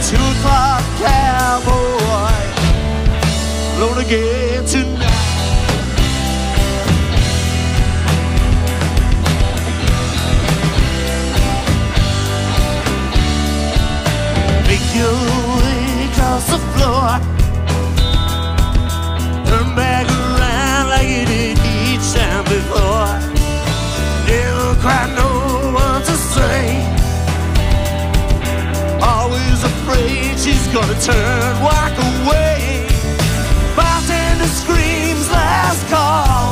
2 o'clock cowboy, alone again tonight. Make your way across the floor, turn back around like you did each time before. Never quite know what to say, always afraid she's gonna turn, walk away. Bartender screams last call,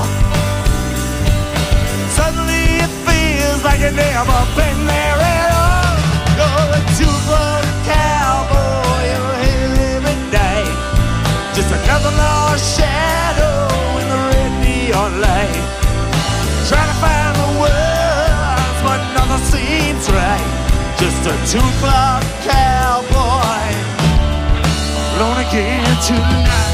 suddenly it feels like you've never been there at all. You're a 2 o'clock cowboy, you're here every day, just another lost shadow in the red neon light. Trying to find the words, but nothing seems right. Just a 2 o'clock cowboy, alone again tonight.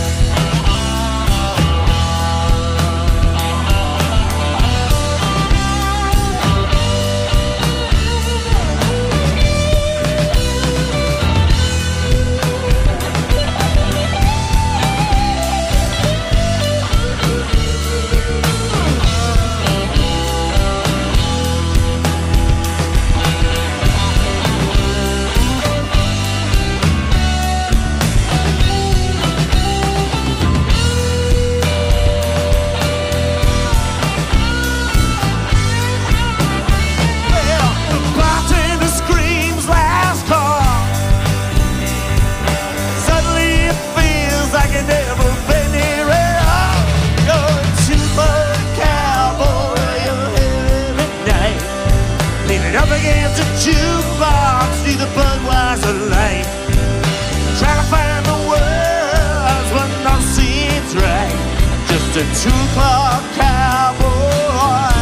Jukebox, see the Budweiser light. Try to find the words, but nothing seems right. Just a 2 o'clock cowboy,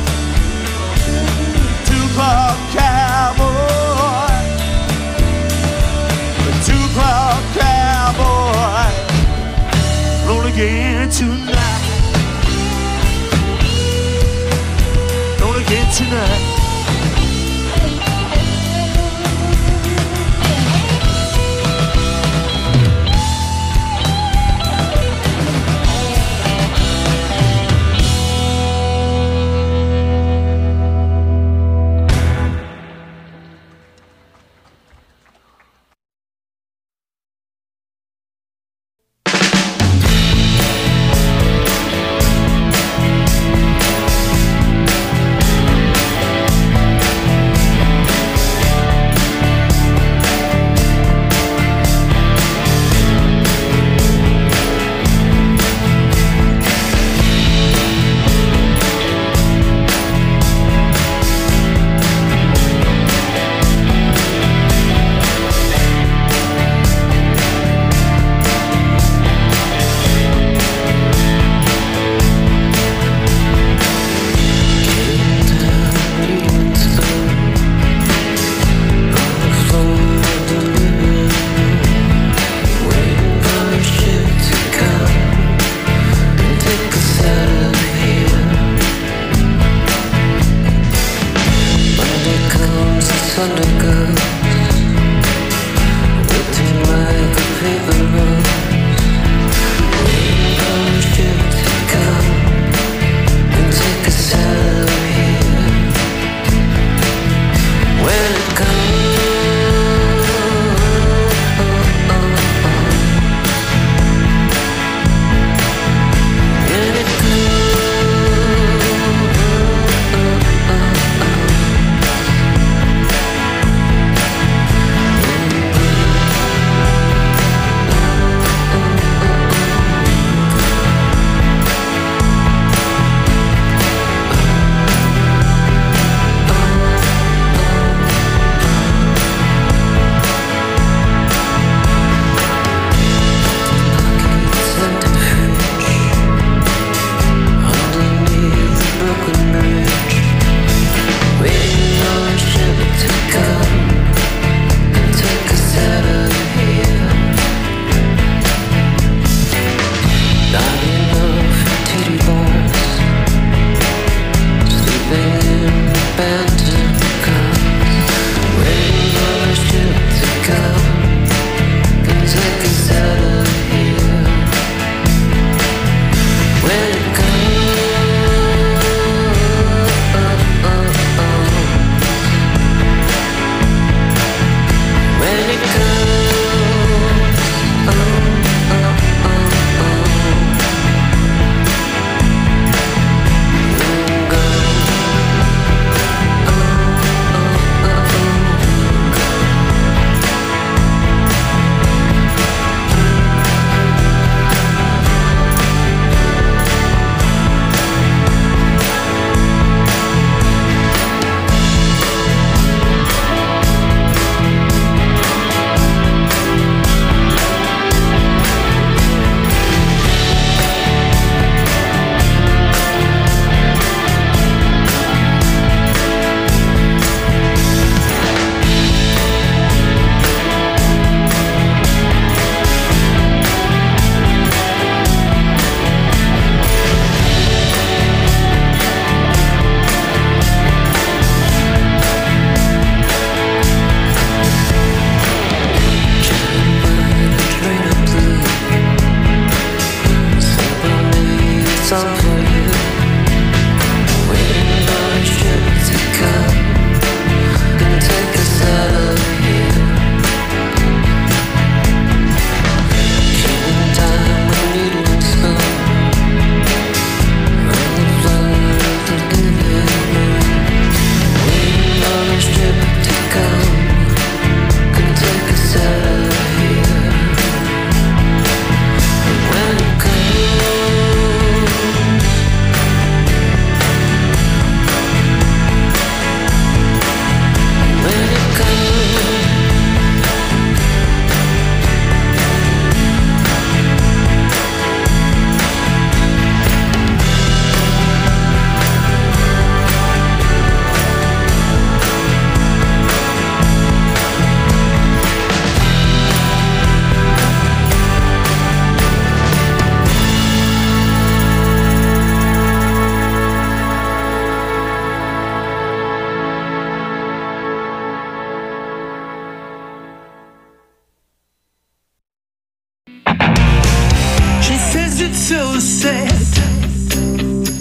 2 o'clock cowboy, a 2 o'clock cowboy, roll again tonight, roll again tonight.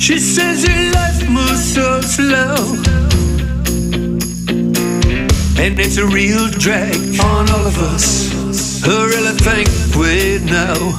She says her life moves so slow, and it's a real drag on all of us. I really think we know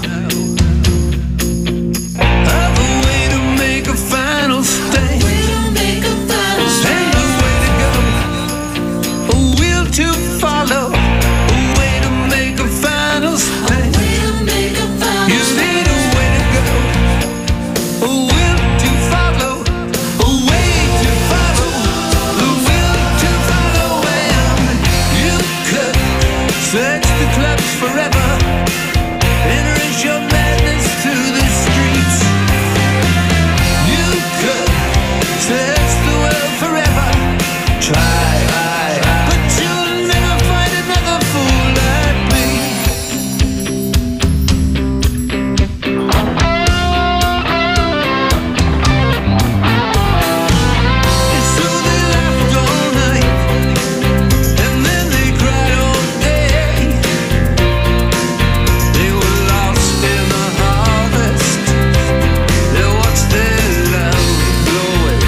of a way to make a final stand, and a way to go, a will to follow, a way to make a final stand. You need a way to go, a will to follow, a way to follow, the will to follow. And you could search the clubs forever, erase your madness to the streets. You could search the world forever, try, but you'll never find another fool like me. And so they laughed all night, and then they cried all day. They were lost in the harvest. They watched their love go away.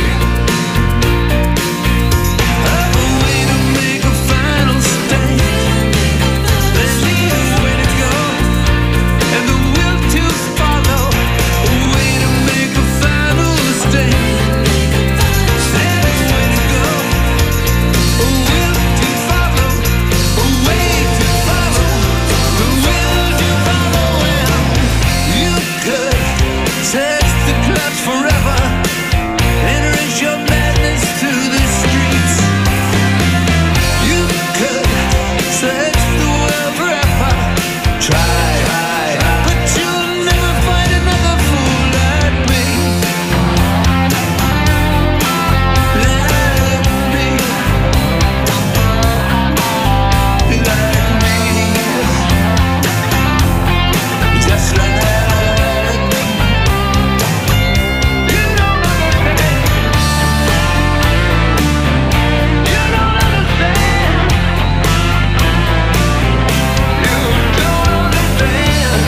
Have a way to make a final stand. They need a way to go, and the will to follow. A way to make a final stand. And a way to go, a will to follow, a way to follow, the will to follow. And you could search the clubs forever, erase your madness to the streets. You could search the world forever, try, but you'll never find another fool like me. Like me. Like me. Just like me. You don't understand. You don't understand. You don't understand.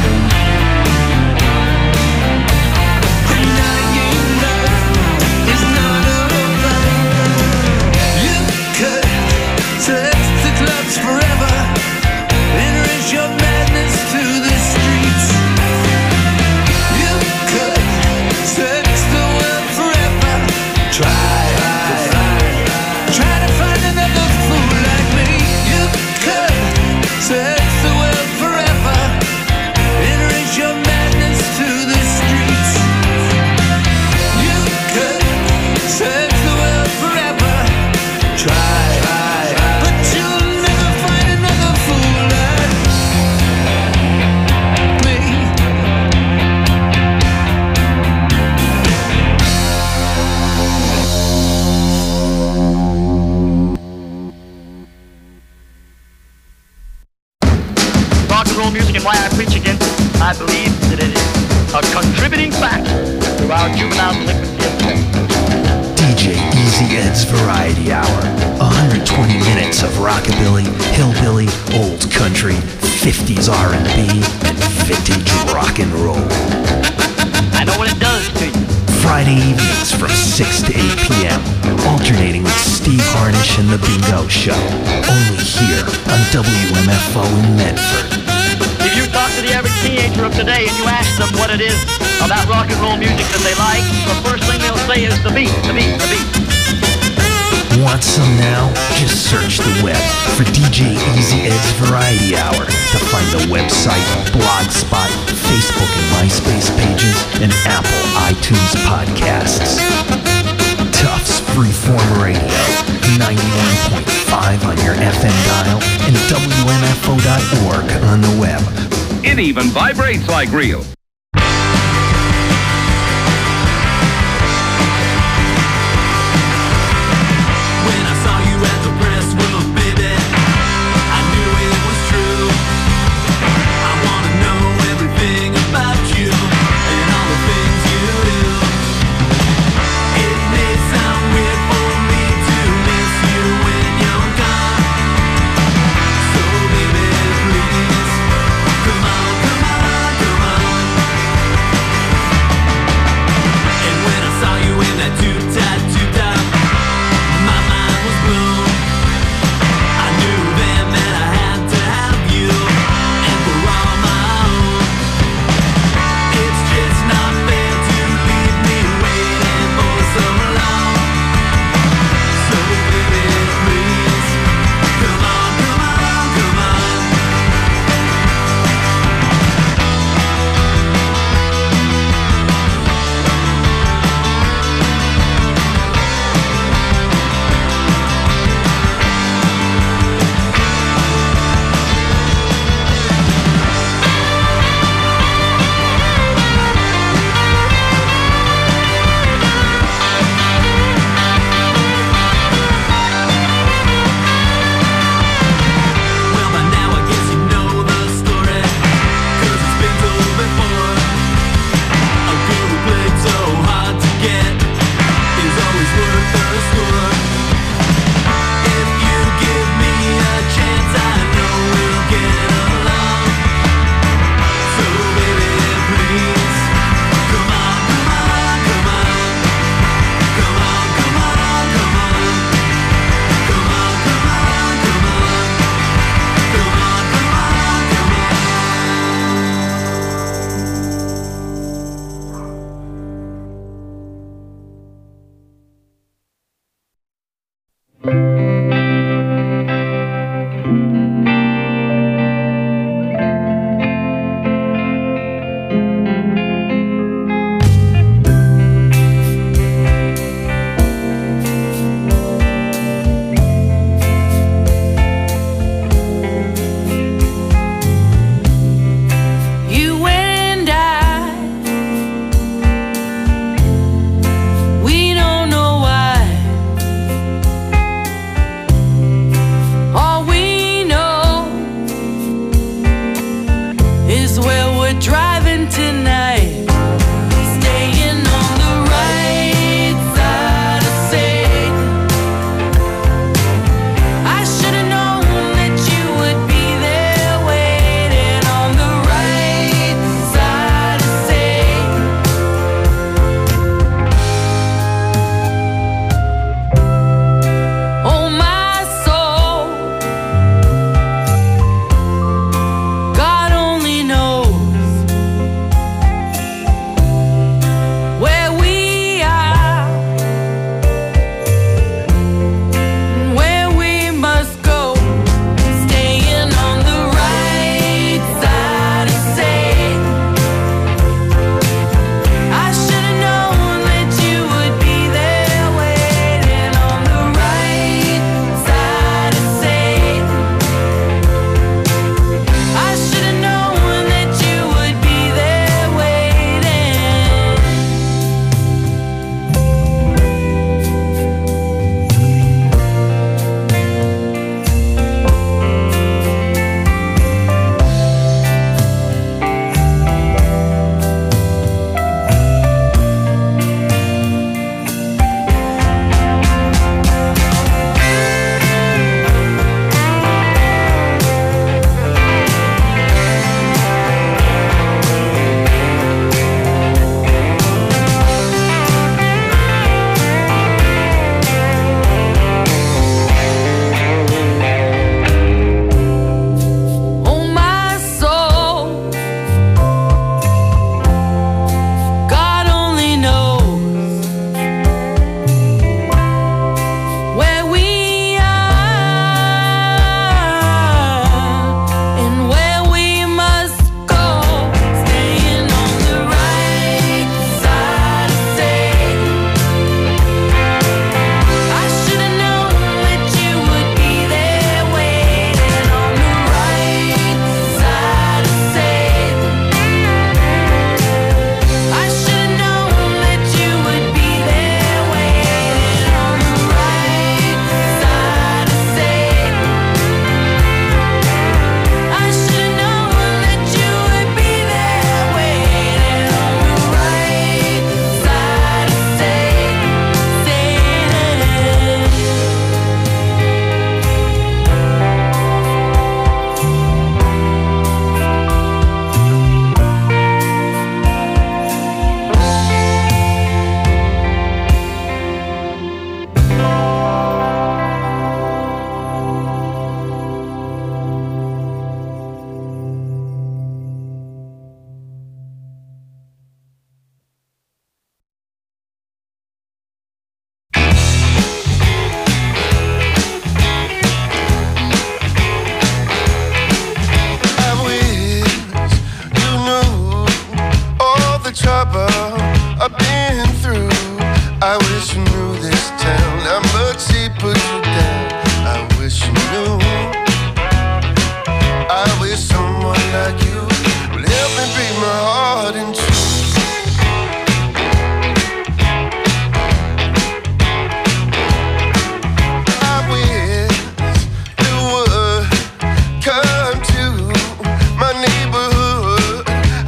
Denying love is not alright. You could search the clubs forever, erase your madness to the streets. You could search the world forever, try to find another fool like me. You could search the world forever, erase your madness to the streets. You could search the world forever, try, but you'll never find another fool like me. Rock and roll music and why I preach against it. I believe that it is a contributing factor to our juvenile delinquency of today. DJ Easy Ed's Variety Hour. 120 minutes of rockabilly, hillbilly, old country, 50s R&B, and vintage rock and roll. I know what it does to you. Friday evenings from 6 to 8 p.m. Alternating with Steve Harnish and The Bingo Show. Only here on WMFO in Medford. If you talk to the average teenager of today and you ask them what it is about rock and roll music that they like, the first thing they'll say is the beat, the beat, the beat. Want some now? Just search the web for DJ Easy Ed's Variety Hour to find the website, Blogspot, Facebook and MySpace pages, and Apple iTunes podcasts. Tufts Freeform Radio, 91.5 on your FM dial, and WMFO.org on the web. It even vibrates like real. Come on,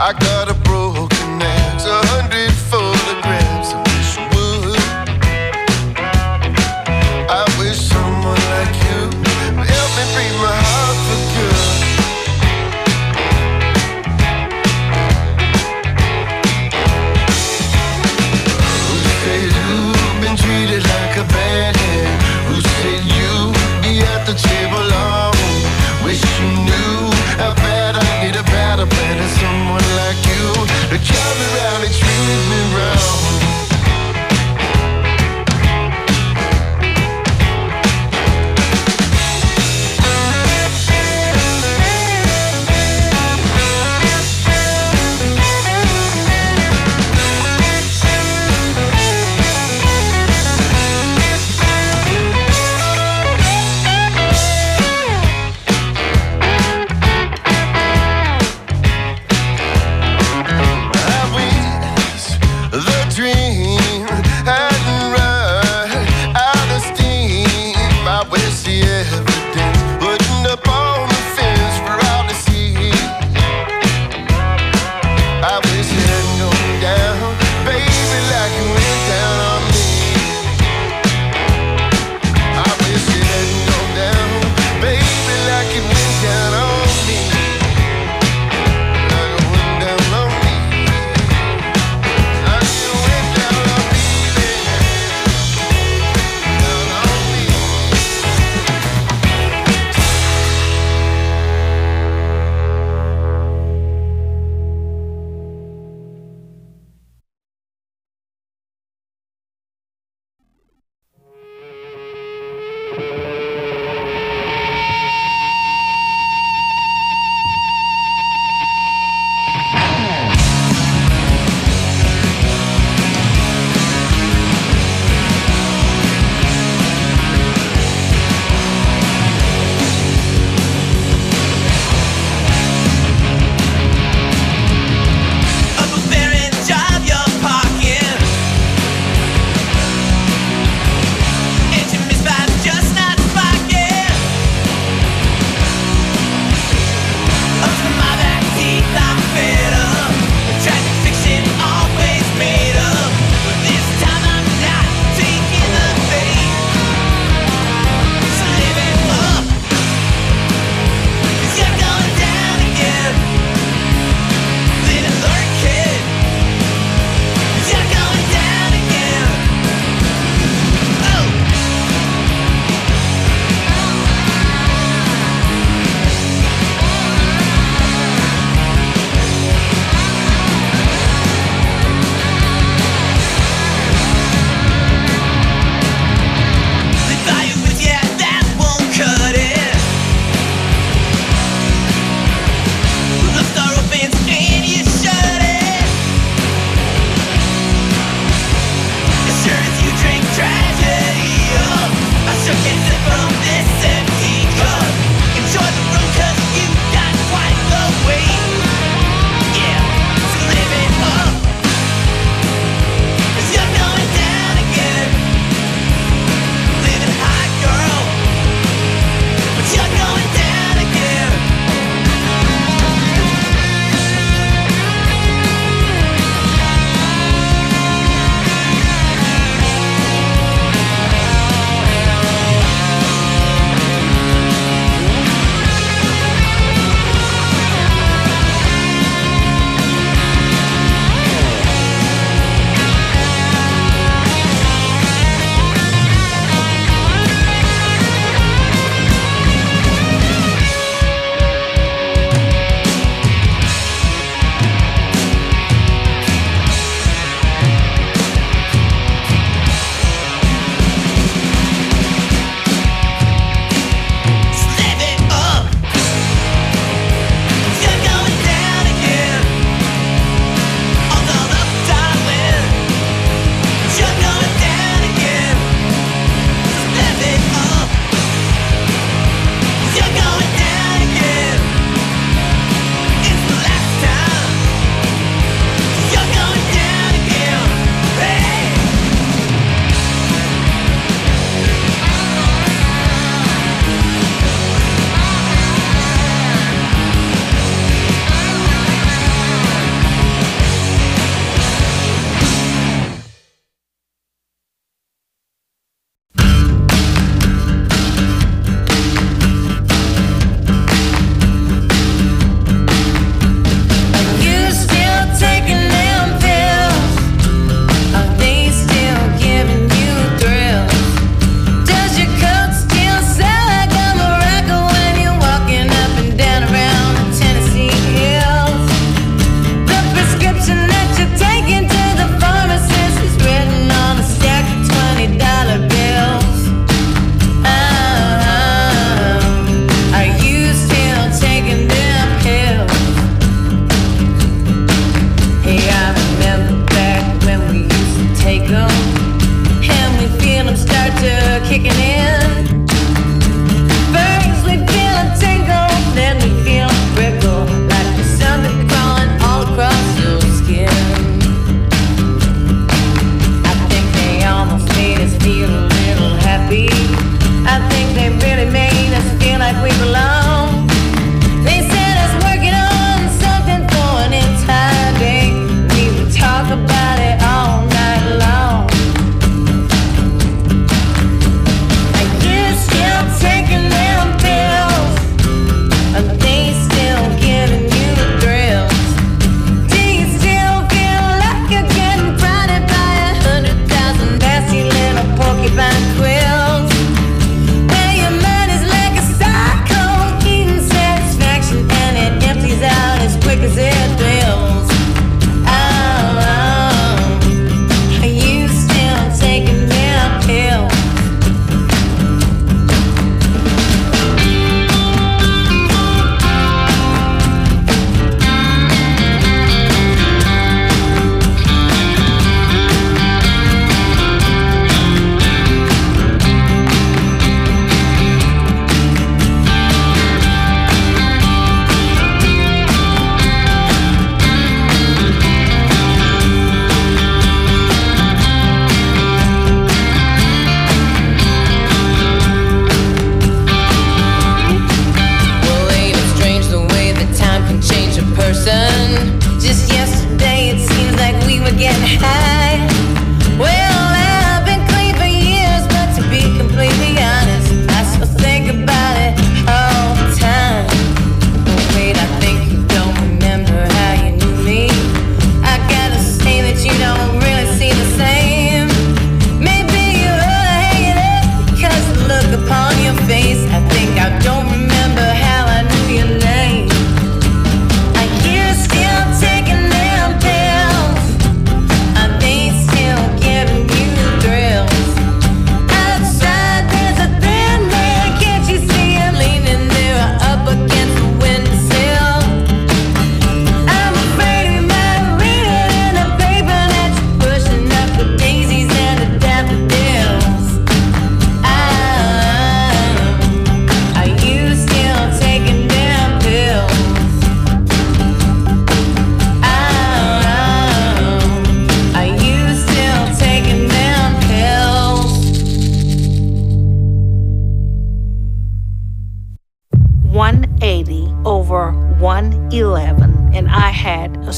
I got a broken axe, 100 photographs. I wish you would. I wish someone like you would help me break my heart for good. Who said you've been treated like a bad hand? Who said you'd be at the table alone? Wish you knew how bad I need a better plan than someone like you.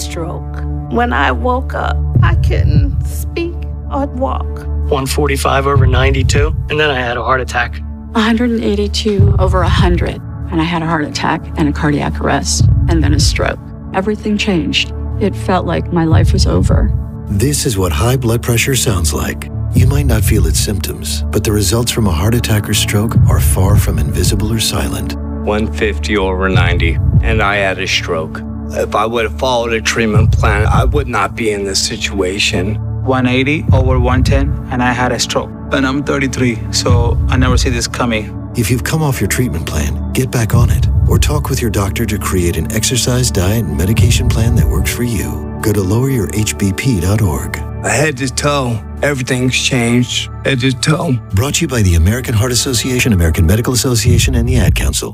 stroke. When I woke up, I couldn't speak or walk. 145 over 92, and then I had a heart attack. 182 over 100, and I had a heart attack and a cardiac arrest, and then a stroke. Everything changed. It felt like my life was over. This is what high blood pressure sounds like. You might not feel its symptoms, but the results from a heart attack or stroke are far from invisible or silent. 150 over 90, and I had a stroke. If I would have followed a treatment plan, I would not be in this situation. 180 over 110, and I had a stroke. And I'm 33, so I never see this coming. If you've come off your treatment plan, get back on it, or talk with your doctor to create an exercise, diet, and medication plan that works for you. Go to loweryourhbp.org. Head to toe, everything's changed. Head to toe. Brought to you by the American Heart Association, American Medical Association, and the Ad Council.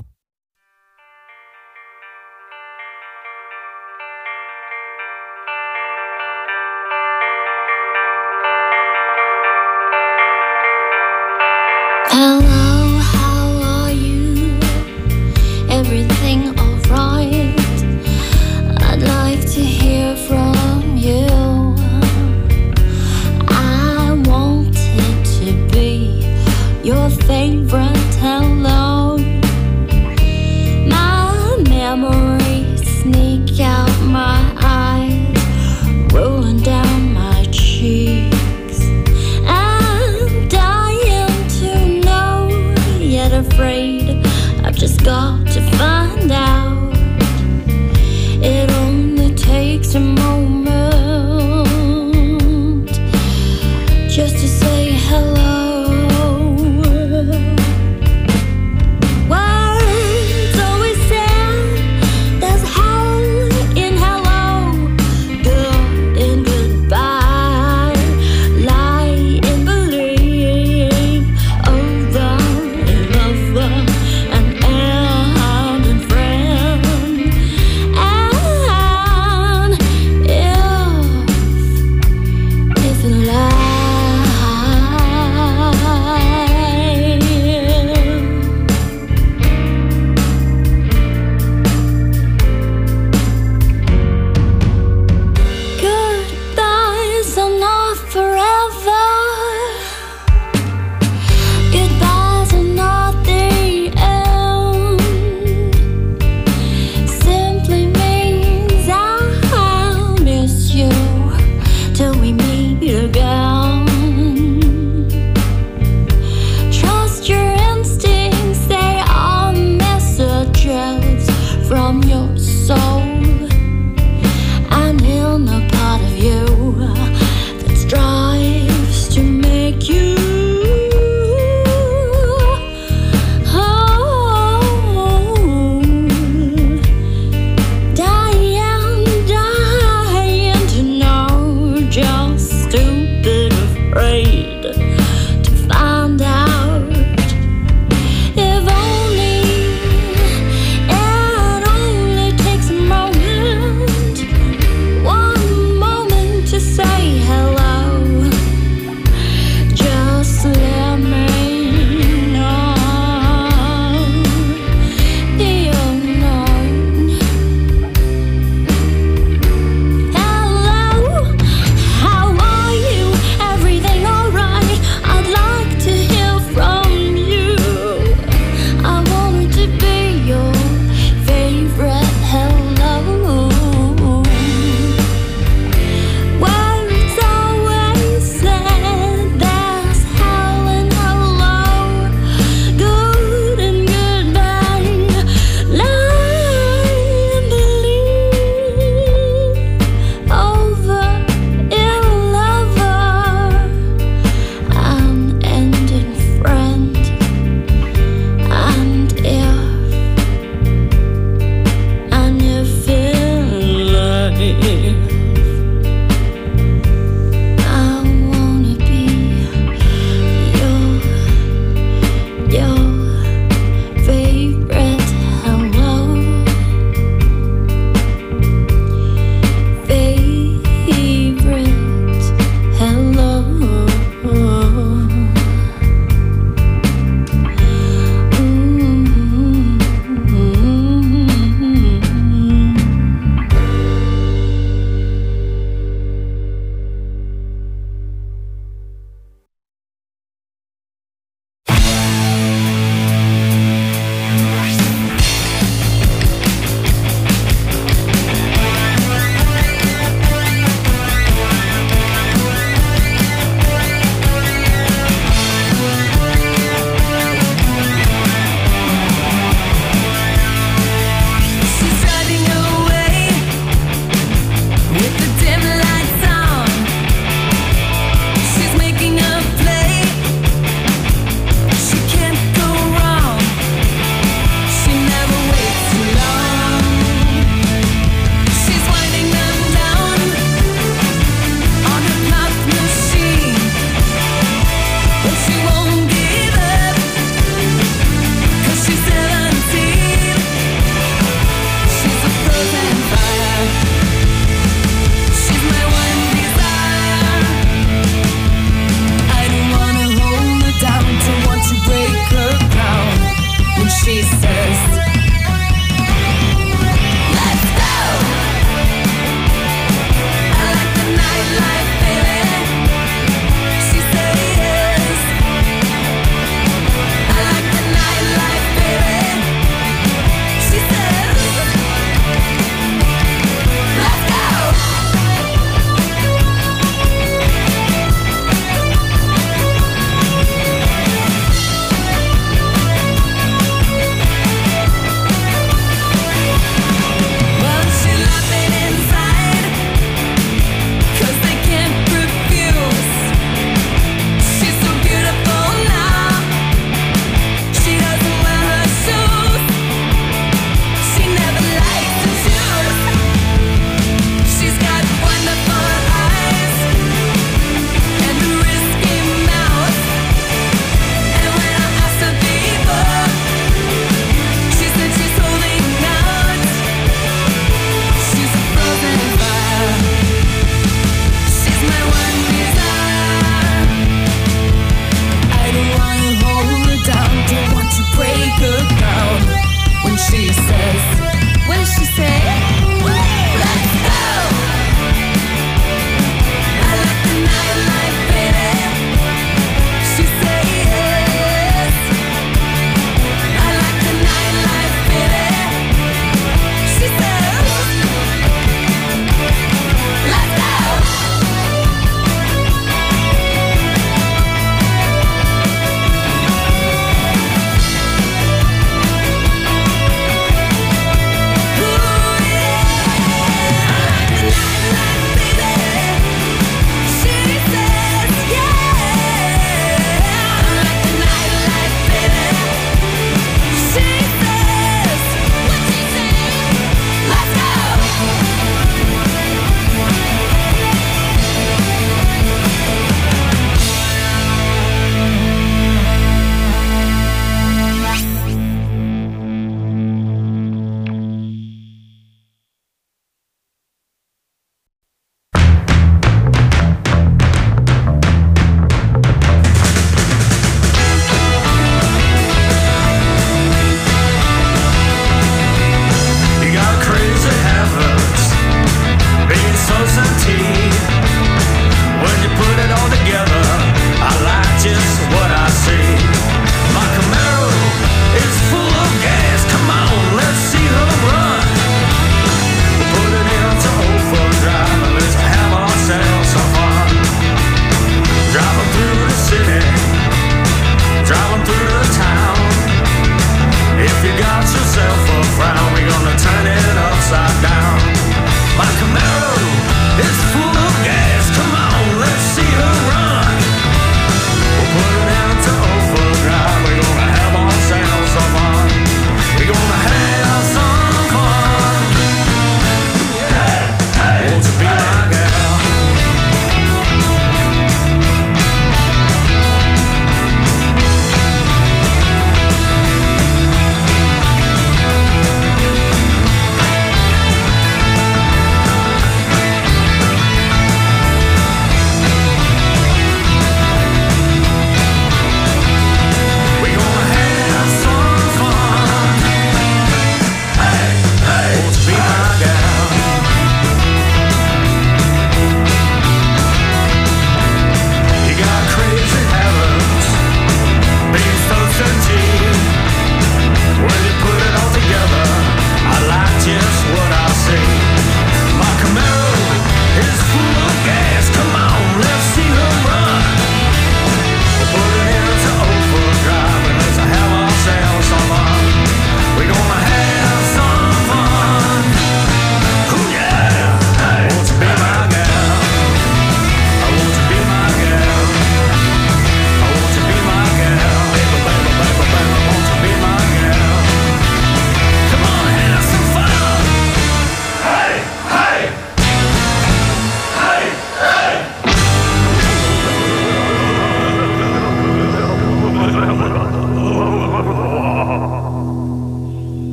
Hello, how are you? Everything alright? I'd like to hear from you. I wanted to be your favorite hello.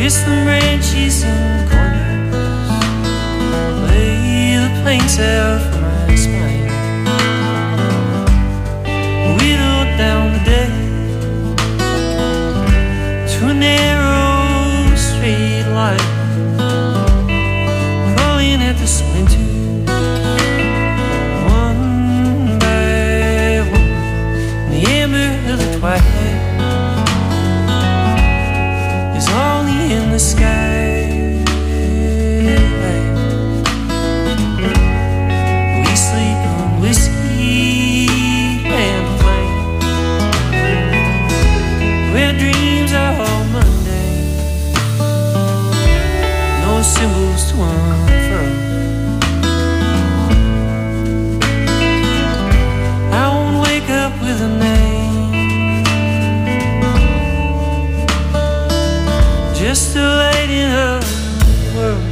twist the branches and corners, lay the planks out for my spine, whittle down the day to a narrow straight line, crawling at the splinter one by one in the amber of the twilight. In the sky, we sleep on whiskey and flame, where dreams are all Monday, no symbols to unfurl. I won't wake up with a name, just to lighten up the world.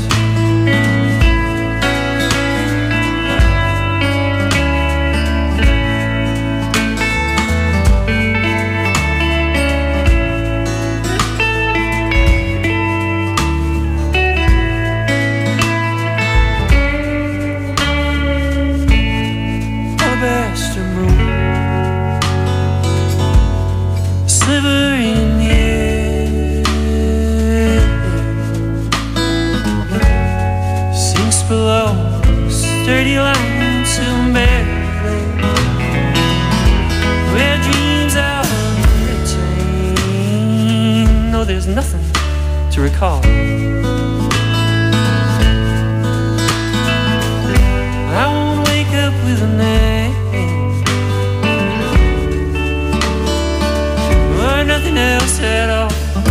Alabaster moon, a sliver in the below, sturdy lines to barely, where dreams are retained. No, there's nothing to recall. I won't wake up with a name or nothing else at all.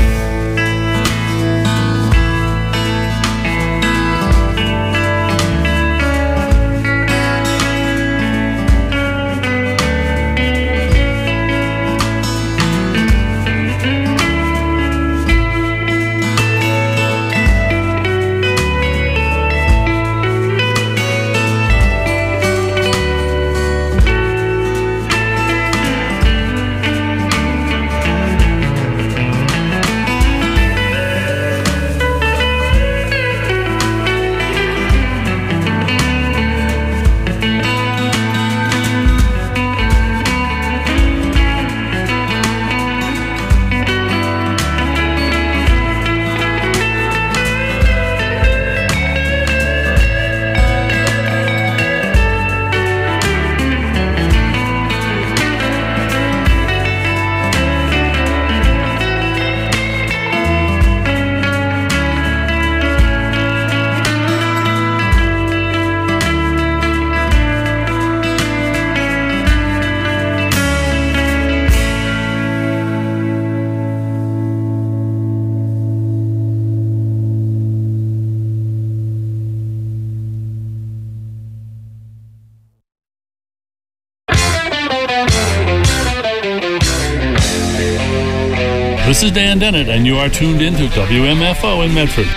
This is Dan Dennett, and you are tuned into WMFO in Medford.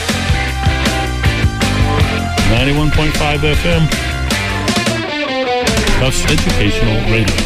91.5 FM. Tufts Educational Radio.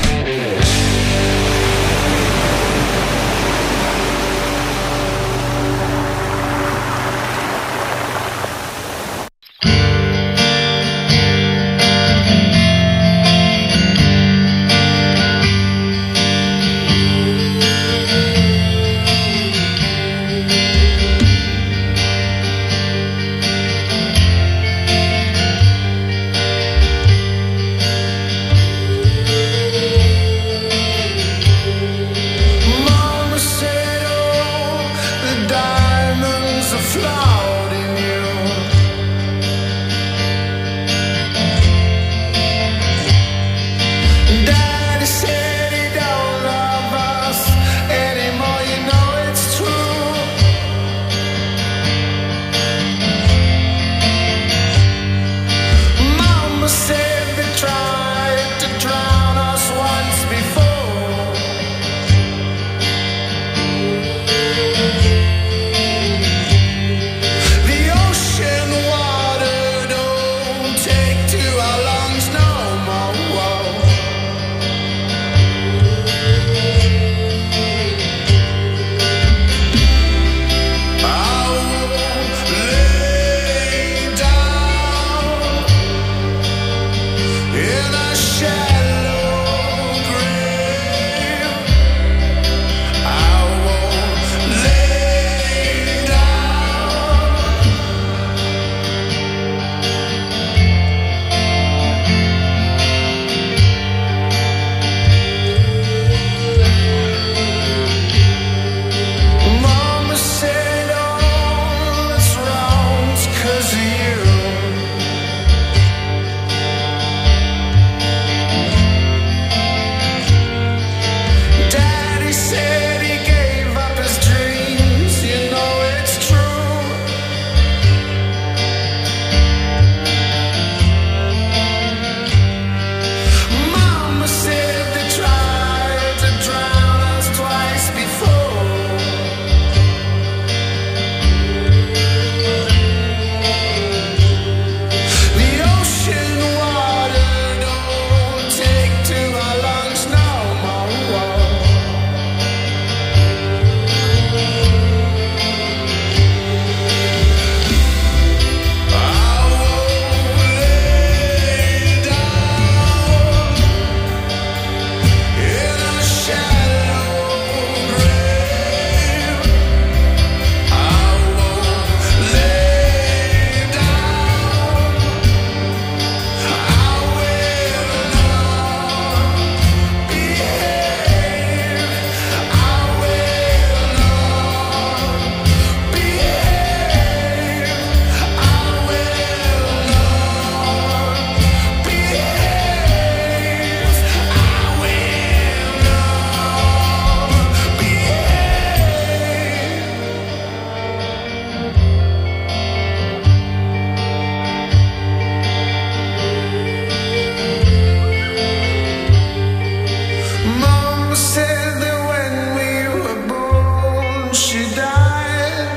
said that when we were born, she died.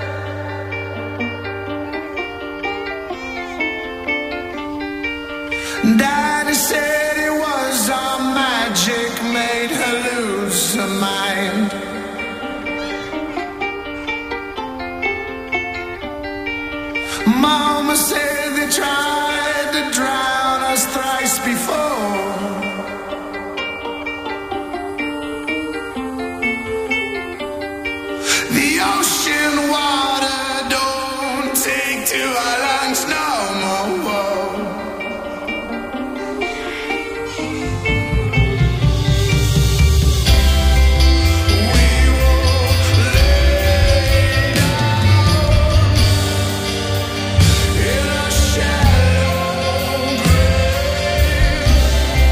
Daddy said it was our magic made her lose her mind. Mama said they tried to drown us thrice before. The ocean water don't take to our lungs no more. In a shallow grave.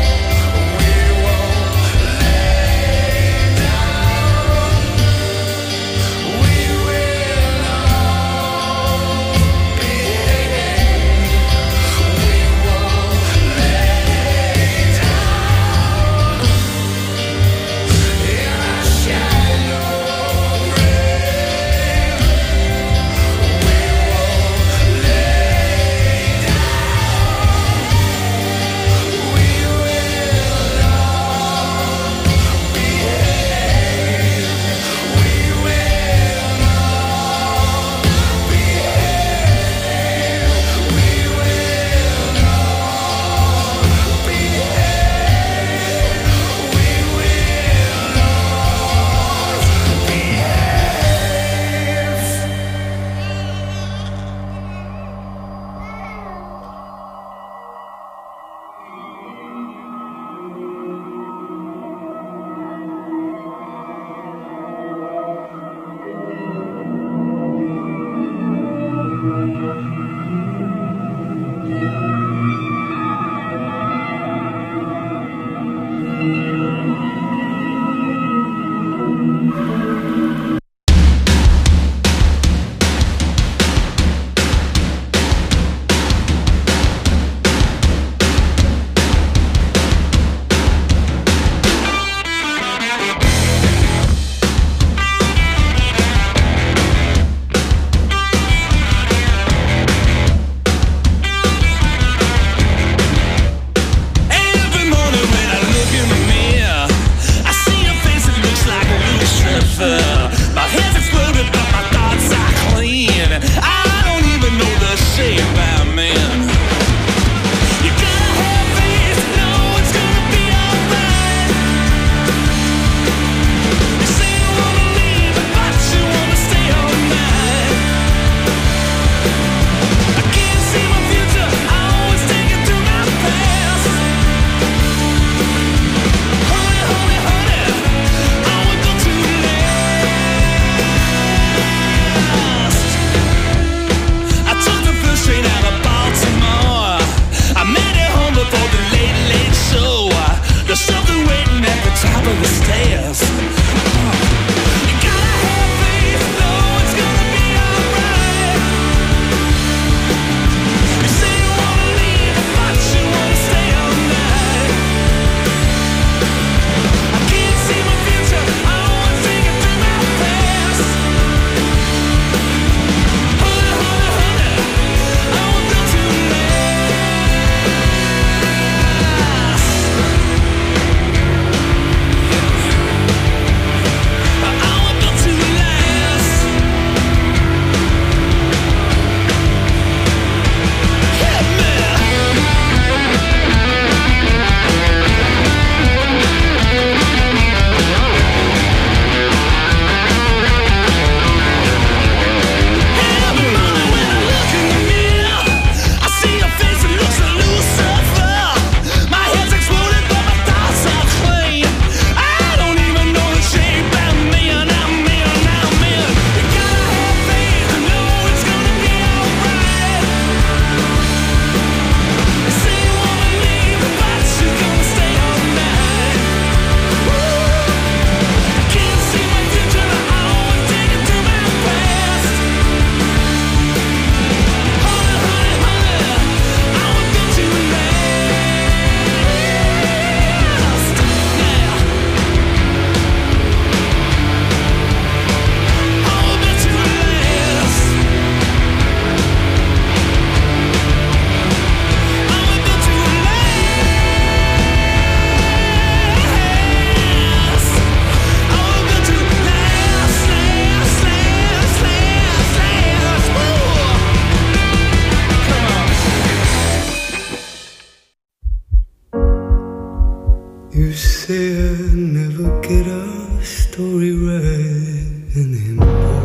never get a story right anymore.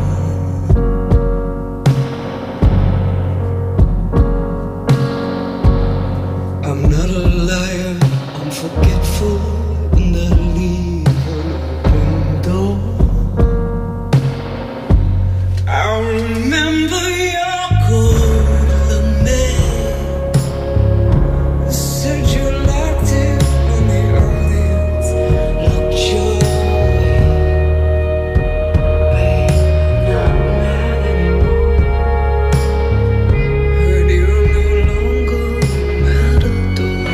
I'm not a liar, I'm forgetful, and I leave an open door. I remember your golden name. You said you liked it when the audience looked your way. Babe, I'm not mad anymore. Heard you're no longer a matador.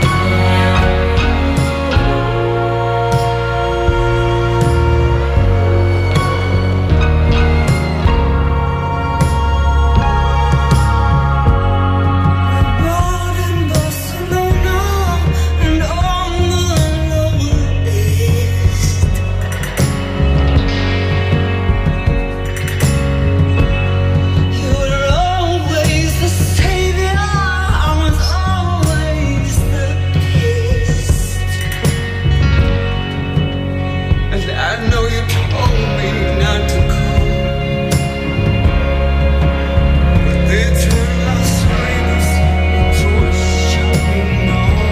Abroad in Barcelona and on the Lower East, you were always the savior, I was always the beast. And I know you told me not to call, but they turned Las Vegas into a shopping mall.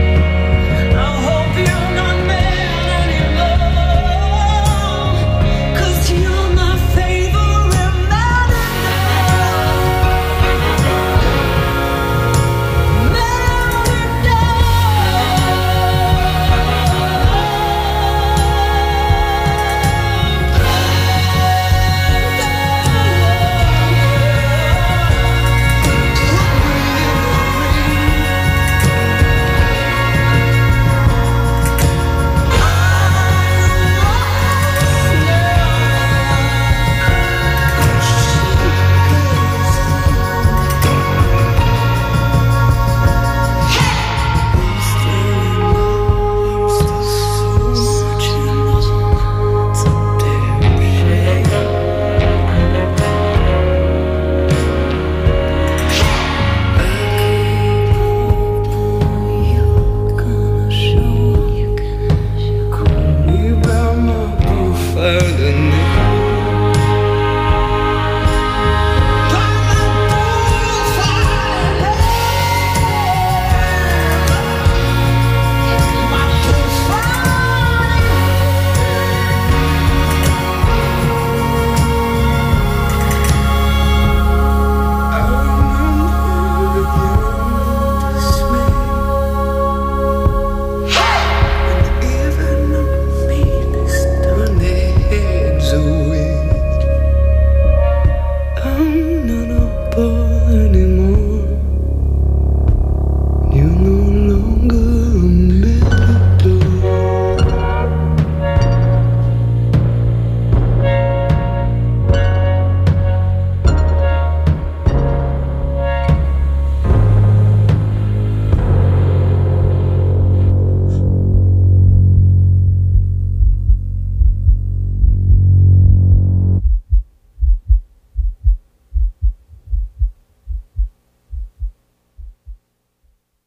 I hope you're not mad anymore, 'cause you're my favorite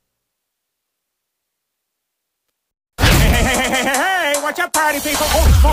Hey, watch out, party people. Oh,